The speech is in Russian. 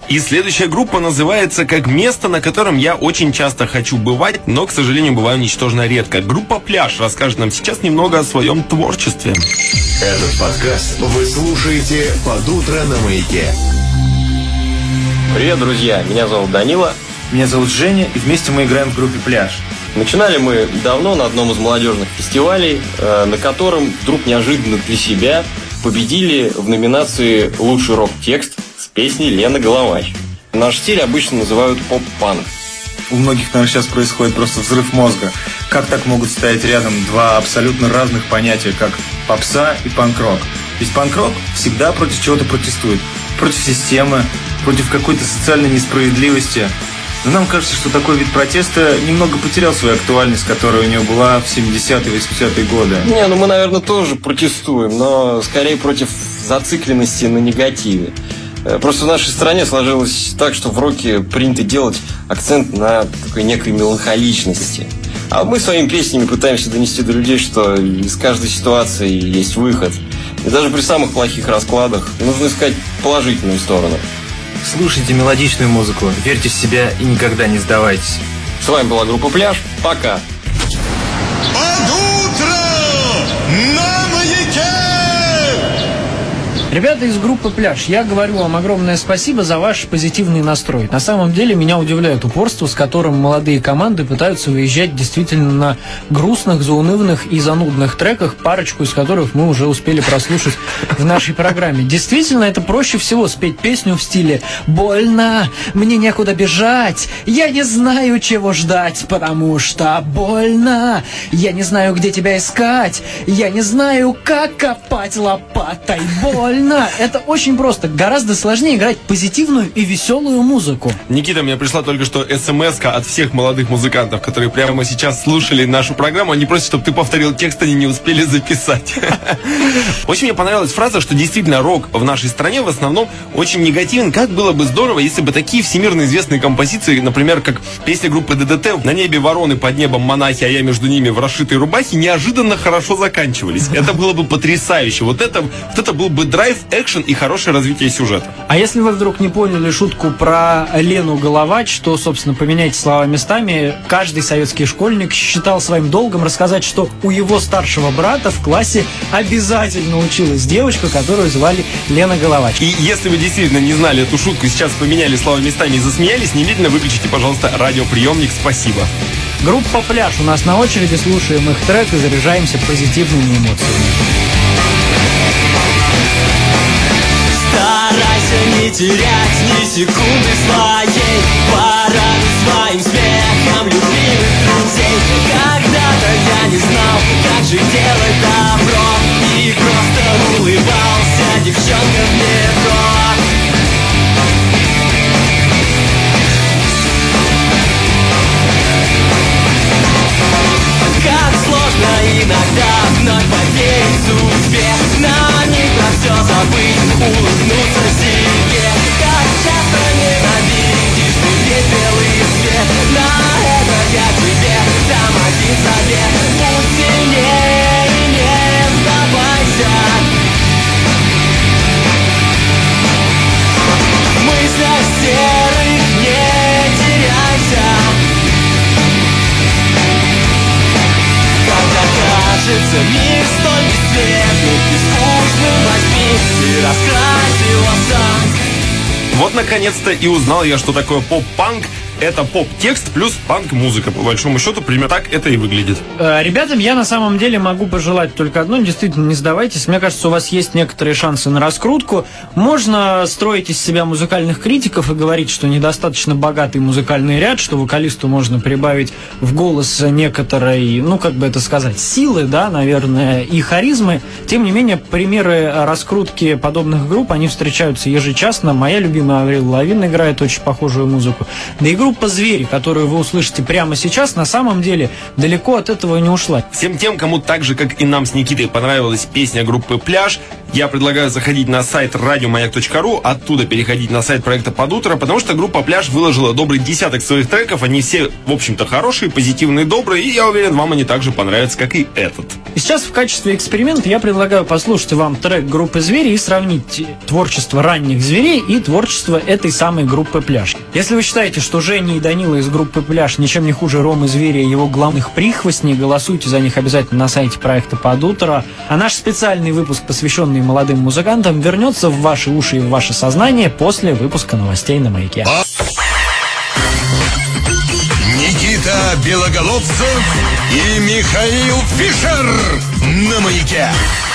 И следующая группа называется как место, на котором я очень часто хочу бывать, но, к сожалению, бываю ничтожно редко. Группа «Пляж» расскажет нам сейчас немного о своем творчестве. Этот подкаст вы слушаете под утро на Маяке. Привет, друзья! Меня зовут Данила. Меня зовут Женя, и вместе мы играем в группе «Пляж». Начинали мы давно на одном из молодежных фестивалей, на котором вдруг неожиданно для себя победили в номинации «Лучший рок-текст» с песней Лены Головач. Наш стиль обычно называют поп-панк. У многих, наверное, сейчас происходит просто взрыв мозга. Как так могут стоять рядом два абсолютно разных понятия, как попса и панк-рок? Ведь панк-рок всегда против чего-то протестует. Против системы, против какой-то социальной несправедливости. Но нам кажется, что такой вид протеста немного потерял свою актуальность, которая у него была в 70-е, 80-е годы. Мы, наверное, тоже протестуем, но скорее против зацикленности на негативе. Просто в нашей стране сложилось так, что в роке принято делать акцент на такой некой меланхоличности. А мы своими песнями пытаемся донести до людей, что из каждой ситуации есть выход. И даже при самых плохих раскладах нужно искать положительную сторону. Слушайте мелодичную музыку, верьте в себя и никогда не сдавайтесь. С вами была группа «Пляж». Пока! Под утро на Маяке! Ребята из группы «Пляж», я говорю вам огромное спасибо за ваш позитивный настрой. На самом деле меня удивляет упорство, с которым молодые команды пытаются выезжать действительно на грустных, заунывных и занудных треках, парочку из которых мы уже успели прослушать в нашей программе. Действительно, это проще всего спеть песню в стиле «Больно, мне некуда бежать, я не знаю, чего ждать, потому что больно, я не знаю, где тебя искать, я не знаю, как копать лопатой, больно». Это очень просто. Гораздо сложнее играть позитивную и веселую музыку. Никита, мне пришла только что смс-ка от всех молодых музыкантов, которые прямо сейчас слушали нашу программу. Они просят, чтобы ты повторил текст, они не успели записать. Очень мне понравилась фраза, что действительно рок в нашей стране в основном очень негативен. Как было бы здорово, если бы такие всемирно известные композиции, например, как песня группы ДДТ «На небе вороны, под небом монахи, а я между ними в расшитой рубахе», неожиданно хорошо заканчивались. Это было бы потрясающе. Вот это был бы драйв, экшен и хорошее развитие сюжета. А если вы вдруг не поняли шутку про Лену Головач, то, собственно, поменяйте слова местами. Каждый советский школьник считал своим долгом рассказать, что у его старшего брата в классе обязательно училась девочка, которую звали Лена Головач. И если вы действительно не знали эту шутку, сейчас поменяли слова местами и засмеялись, немедленно выключите, пожалуйста, радиоприемник. Спасибо. Группа «Пляж» у нас на очереди, слушаем их трек и заряжаемся позитивными эмоциями. Старайся не терять ни секунды своей, порадуй своим смехом любимых друзей. Когда-то я не знал, как же делать добро, и просто улыбался девчонка в метро. Как сложно иногда вновь поверить судьбе, на миг про все забыть, улыбнуться себе. Как часто ненавидишь ты весь белый свет, на это я тебе дам один совет. Будь сильнее и не сдавайся. В мыслях серых не теряйся. Кажется, мир столь бесцветный и скучным, возьми и раскрась его сам. Вот, наконец-то, и узнал я, что такое поп-панк. Это поп-текст плюс панк-музыка. По большому счету, примерно так это и выглядит. Ребятам я на самом деле могу пожелать только одно. Действительно, не сдавайтесь. Мне кажется, у вас есть некоторые шансы на раскрутку. Можно строить из себя музыкальных критиков и говорить, что недостаточно богатый музыкальный ряд, что вокалисту можно прибавить в голос некоторой, силы, да, наверное, и харизмы. Тем не менее, примеры раскрутки подобных групп, они встречаются ежечасно. Моя любимая Аврил Лавин играет очень похожую музыку. Да и группа группа «Звери», которую вы услышите прямо сейчас, на самом деле далеко от этого не ушла. Всем тем, кому так же, как и нам с Никитой, понравилась песня группы «Пляж», я предлагаю заходить на сайт radiomayak.ru, оттуда переходить на сайт проекта «Под утро», потому что группа «Пляж» выложила добрый десяток своих треков. Они все, в общем-то, хорошие, позитивные, добрые, и я уверен, вам они также понравятся, как и этот. И сейчас в качестве эксперимента я предлагаю послушать вам трек группы «Звери» и сравнить творчество ранних «Зверей» и творчество этой самой группы «Пляж». Если вы считаете, что Женя и Данила из группы «Пляж» ничем не хуже Ромы Зверя и его главных прихвостней, голосуйте за них обязательно на сайте проекта «Под утро». А наш специальный выпуск, посвященный молодым музыкантам, вернется в ваши уши и в ваше сознание после выпуска новостей на Маяке. Никита Белоголовцев и Михаил Фишер на Маяке.